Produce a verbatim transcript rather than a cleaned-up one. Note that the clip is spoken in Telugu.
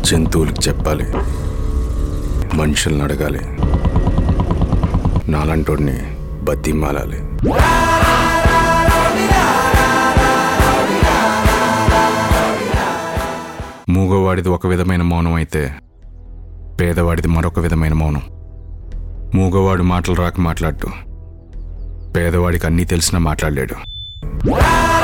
జంతువులకు చెప్పాలి, మనుషులను అడగాలి, నాలంటోడిని బతిమాలాలి. మూగవాడిది ఒక విధమైన మౌనం అయితే పేదవాడిది మరొక విధమైన మౌనం. మూగవాడు మాటలు రాక మాట్లాడు, పేదవాడికి అన్నీ తెలిసినా మాట్లాడలేడు.